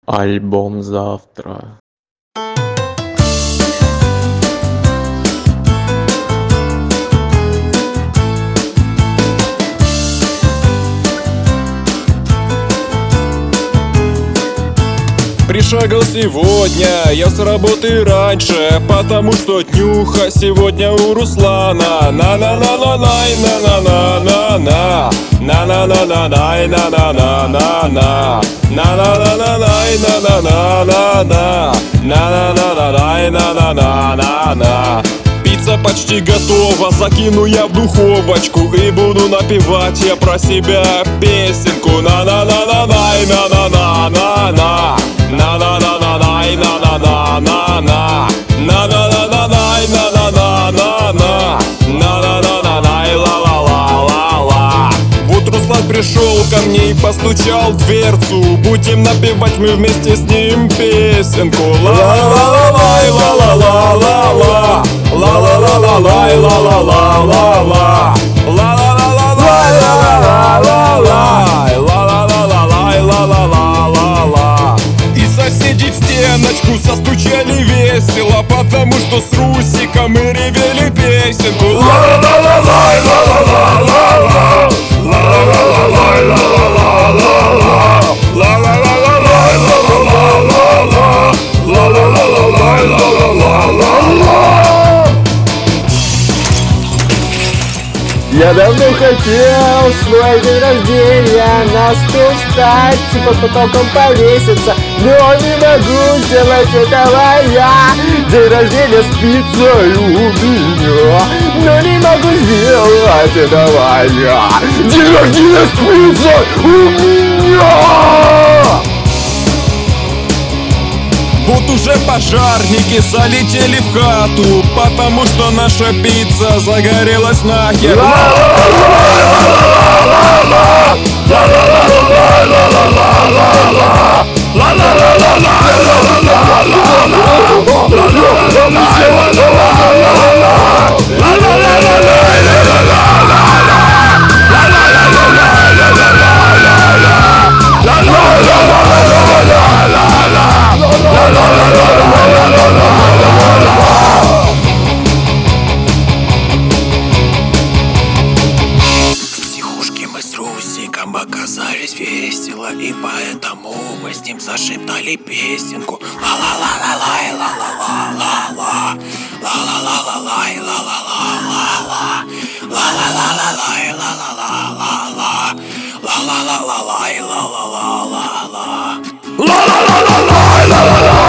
Альбом завтра. Пришагал сегодня я с работы раньше, потому что днюха сегодня у Руслана. На-на-на-на-най, на-на-на-на-на, на-на-на-на-най, на-на-на-на-на, на-на-на-на-най, на-на-на-на-на, на-на-на-на-най, на-на-на-на-на. Пицца почти готова, закину я в духовочку и буду напевать я про себя песенку. На-на-на-на-най, на-на-на-на-на, на-на-на-на-най, на-на-на-на-на, на-на-на-на-най, на-на-на-на-на, на-на-на-на-най, ла-ла-ла-ла-ла. Вот Руслан пришел ко мне и постучал в дверцу. Будем напевать мы вместе с ним песенку. Ла-ла-ла-лай, ла-ла-ла-ла-ла, ла-ла-ла-ла-лай, ла-ла-ла-ла-ла, ла-ла-ла-ла-лай, ла-ла-ла-ла-лай, ла-ла-ла-ла-лай, ла-ла-ла-ла-ла. И соседи в стеночку застучали весело, потому что с Русиком мы ревели песенку. Ла-ла-ла-ла-лай, ла-ла-ла-ла-ла, ла-ла-ла-ла-лай, ла-ла-ла-ла-ла, ла-ла-ла-ла-лай, ла-ла-ла-ла-ла, ла-ла-ла-ла-лай, ла-ла-ла-ла-ла. Я давно хотел свой день рождения на стол встать и под потолком повеситься, но не могу сделать этого я. День рождения с пиццей у меня, но не могу сделать этого я. День рождения с пиццей у меня. Вот уже пожарники залетели в хату, потому что наша пицца загорелась нахер. Оказались весело, и поэтому мы с ним зашептали песенку. Ла-ла-ла-ла-лай, ла-ла-ла-ла-ла, ла-ла-ла-ла-лай, ла-ла-ла-ла-ла, ла-ла-ла-ла-лай, ла-ла-ла-ла-ла, ла-ла-ла-ла-лай, ла-ла-ла-ла-ла, ла-ла-ла-лай, ла-ла-ла.